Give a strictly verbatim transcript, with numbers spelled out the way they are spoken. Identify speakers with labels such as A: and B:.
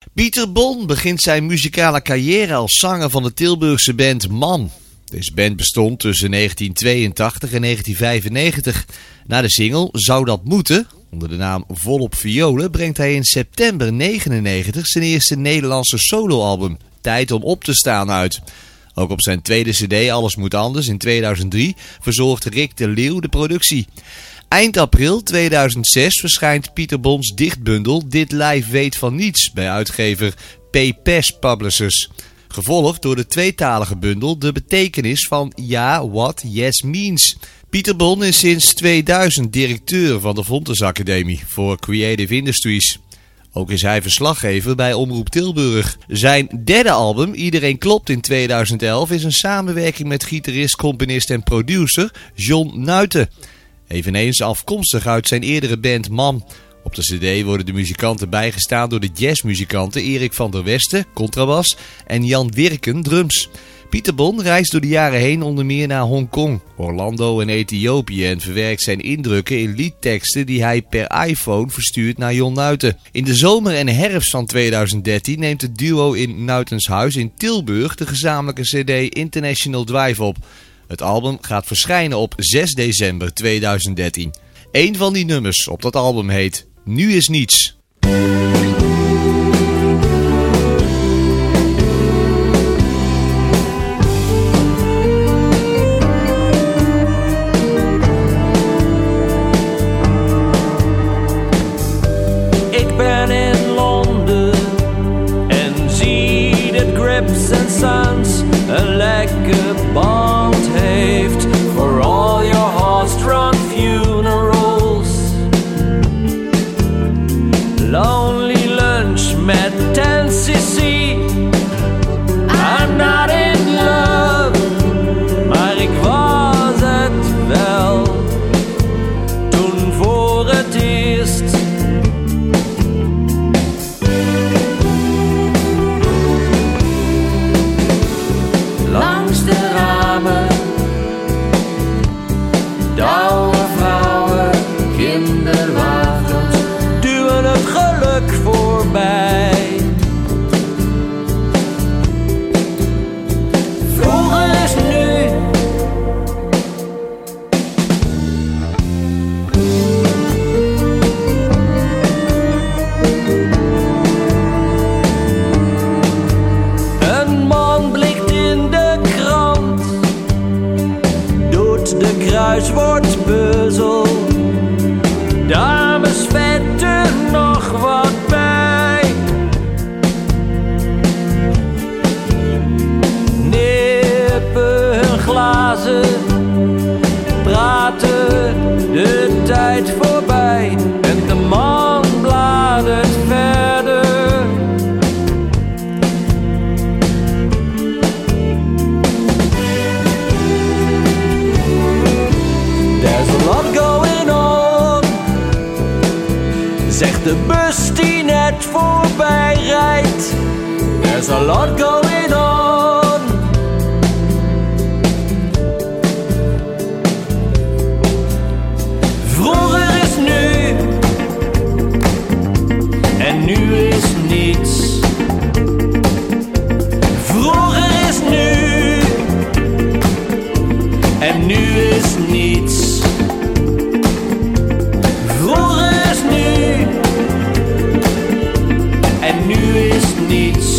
A: Pieter Bon begint zijn muzikale carrière als zanger van de Tilburgse band Man. Deze band bestond tussen negentien tweeëntachtig en negentien vijfennegentig. Na de single Zou dat moeten, onder de naam Volop Violen, brengt hij in september negenennegentig zijn eerste Nederlandse soloalbum Tijd om op te staan uit. Ook op zijn tweede cd Alles moet anders in tweeduizend drie verzorgt Rick de Leeuw de productie. Eind april tweeduizend zes verschijnt Pieter Bons dichtbundel Dit Lijf weet van niets bij uitgever P. Pes Publishers. Gevolgd door de tweetalige bundel De betekenis van Ja, What, Yes Means. Pieter Bon is sinds tweeduizend directeur van de Fontes Academie voor Creative Industries. Ook is hij verslaggever bij Omroep Tilburg. Zijn derde album, Iedereen Klopt in tweeduizend elf, is een samenwerking met gitarist, componist en producer John Nuiten. Eveneens afkomstig uit zijn eerdere band Man. Op de cd worden de muzikanten bijgestaan door de jazzmuzikanten Erik van der Westen, contrabas, en Jan Wirken, drums. Pieter Bon reist door de jaren heen onder meer naar Hongkong, Orlando en Ethiopië en verwerkt zijn indrukken in liedteksten die hij per iPhone verstuurt naar John Nuiten. In de zomer en herfst van tweeduizend dertien neemt het duo in Nuitens huis in Tilburg de gezamenlijke cd International Drive op. Het album gaat verschijnen op zes december tweeduizend dertien. Eén van die nummers op dat album heet Nu is Niets.
B: Ik ben in Londen en zie dat Grips and Sons een lekker band heeft for all your horse-drawn funerals. Lonely lunch met ten cc. I'm not in love, maar ik was het wel toen voor het eerst. Langs de ramen, douwe vrouwen, kinderwagens duwen het geluk voorbij. Vroeger is nu. Een man blikt in de krant, doet de kruiswoordpuzzel. Dames vetten nog wat bij. Nippen hun glazen, praten de tijd voorbij. En de man bladert verder. There's a lot going on, zegt de bus die net voorbij rijdt. There's a lot going on. Vroeger is nu en nu is niets. Vroeger is nu en nu is niets. Vroeger is nu en nu is niets.